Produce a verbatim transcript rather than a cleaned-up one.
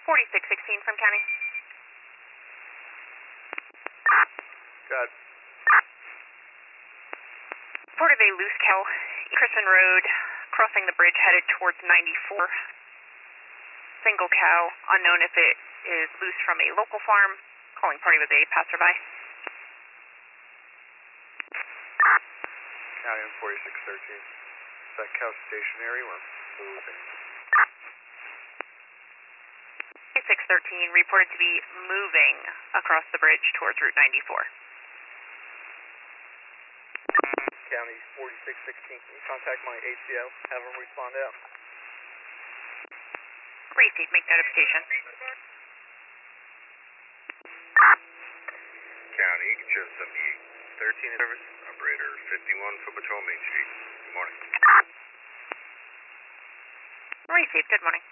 forty-six sixteen from county. Got Port of a loose cow, Chrisman Road, crossing the bridge headed towards ninety-four. Single cow, unknown if it is loose from a local farm. Calling party with a passerby. County on forty-six thirteen. Is that cow stationary or moving? forty-six thirteen reported to be moving across the bridge towards Route ninety-four. County forty-six sixteen. Can you contact my A C L? Have them respond out. Receive, make notification. County, just seventy-eight thirteen service, operator fifty-one, Foot Patrol, Main Street. Good morning. Receive, good morning.